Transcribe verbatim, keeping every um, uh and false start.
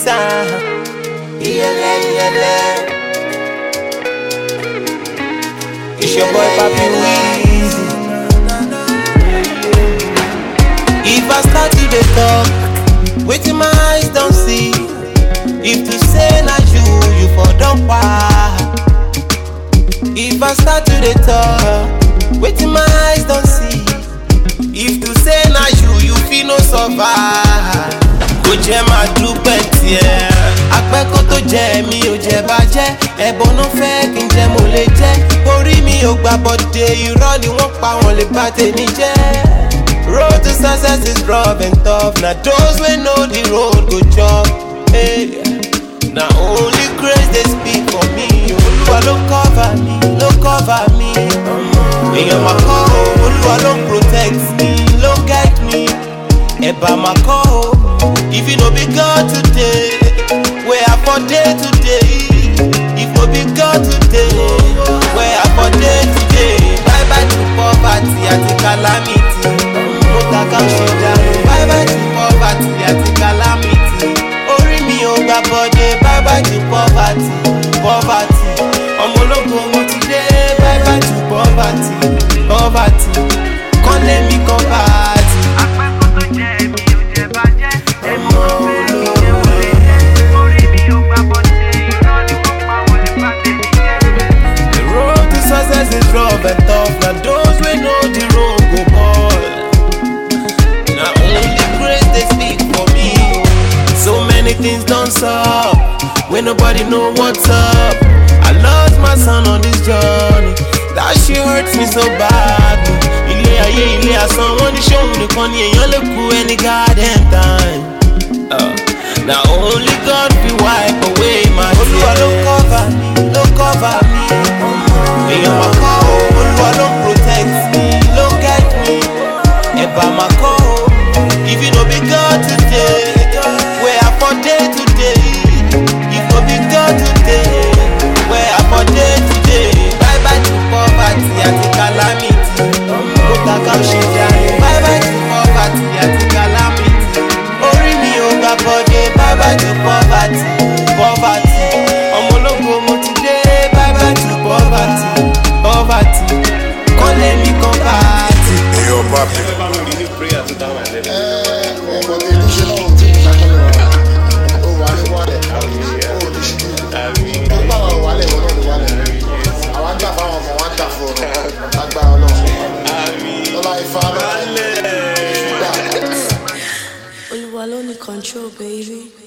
sound. Yele, yele. It's your boy Papi Weezy. If I start to dey talk, wetin my eyes don't see. If to say na you, you for don't pa. If I start to dey talk, wetin my eyes don't see. If to say na you, you feel no survive. Kò jẹ́ máa dúpẹ́ tiẹ̀. Apẹ́kọ́ tó jẹ́ mi ò jẹ́ bàjẹ́. Ẹ̀bùn náà fẹ́ kí n jẹ́ mo lè jẹ́. Orí mi ò gbà bọ́dé, irọ́ ni wọ́n pa wọn lè bá tèmi jẹ́. Road to success is rough and tough. Now those wey know the road go chop. Hey. Now only grace they speak for me. Olúwa ló cover me, ló cover me. Èèyàn máa kọ́ o, Olúwa ló protect me, ló guide me. Ẹ̀bà máa kọ́ o, if you no be God today, where I for day today. If no be God today, where I for day today. Bye bye to poverty àti calamity. Mo ta ká ṣe dànù. Bye bye to poverty àti calamity. Orí mi ò gbà bọ́dé. Bye bye to poverty, poverty. Ọmọ ológo mo ti dé. Bye bye to poverty, poverty. Kán lé mi kán bàtì. Apẹ́kọ́ tó jẹ́ mi ò jẹ́ bàjẹ́. Ẹ̀mú ọ̀fẹ́ mi jẹ́ mo lè jẹ́. Orí mi ò gbà bọ́dé. Irọ́ ni wọ́n pa wọ́n lè bá tèmi jẹ́. The road to success is rough and tough. Now those wey know the road go ball. Now only grace they speak for me. So many things don't sup when nobody know what's up. I lost my son on this journey. That shit hurts me so bad. Ilé ayé ilé asán wọ́n ní ṣóhun nìkan ni èèyàn lè kú any goddamn time. Uh, now only God will wipe away my tears. Olúwa ló cover me, ló cover me. Èèyàn máa kọ́ o, Olúwa ló protect me, ló guide me. Ẹ̀bà máa kọ́ o, if you no be God today, where I for day today. If no be God today, where I for day today. Bye bye to poverty àti calamity. Mo ta ká ṣe dànù. Bye bye to poverty àti calamity. Orí mi ò gbà bọ́dé. Bye bye to poverty, poverty. Ọmọ ológo mo ti dé. Bye bye to poverty, poverty. Kán lé mi kán bàtì. Yo, Papi. Olúwa ló ní control, baby.